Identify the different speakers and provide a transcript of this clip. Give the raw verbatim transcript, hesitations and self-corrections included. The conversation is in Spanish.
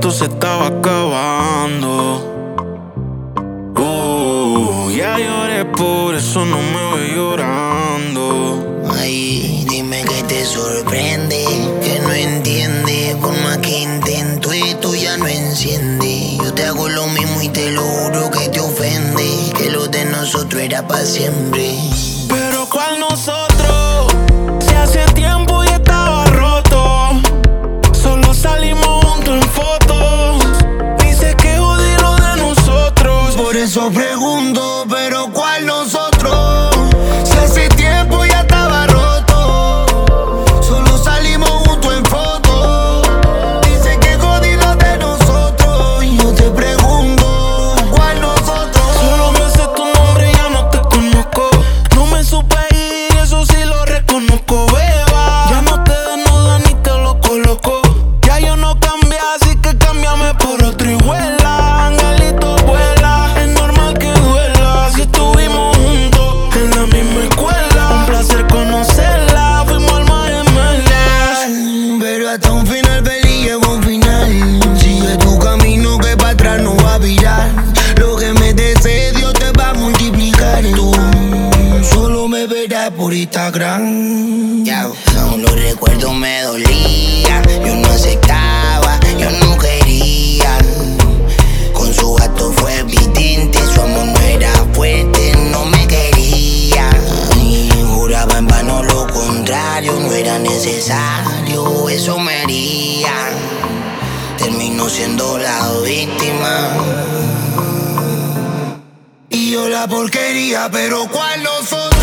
Speaker 1: esto se estaba acabando. Uh, ya lloré, por eso no me voy llorando.
Speaker 2: Ay, dime que te sorprende, que no entiende. Por más que intento, esto ya no enciende. Yo te hago lo mismo y te lo juro que te ofende, que lo de nosotros era para siempre.
Speaker 1: Pero ¿cuál nosotros? Si hace tiempo ya estaba roto. Solo salimos juntos en fotos. Dice que jodí lo de nosotros.
Speaker 2: Por eso pregunto, pero ¿cuál nosotros? Si hace tiempo ya estaba roto. Solo salimos juntos en fotos. Dice que jodí lo de nosotros. Y yo te pregunto, ¿cuál nosotros?
Speaker 1: Solo me sé tu nombre, ya no te conozco. No me supe ir, eso sí lo reconozco, beba. Ya no te desnudo ni te lo coloco. Ya yo no cambié, así que cámbiame por otro y vuela. Angelito vuela, es normal que duela. Si estuvimos juntos en la misma escuela, un placer conocerla, fuimos almas gemelas.
Speaker 2: Pero hasta un final feliz llegó un final. Sigue tu camino que para atrás no va a virar. Lo que me desees Dios te va a multiplicar. Tú solo me verás por Instagram. Ya, aún los recuerdos me dolían. Yo no aceptaba, yo no quería. Con su acto fue evidente, su amor no era fuerte, no me quería. Y juraba en vano lo contrario, no era necesario, eso me haría. Terminó siendo la víctima y yo la porquería, pero ¿cuál nosotros?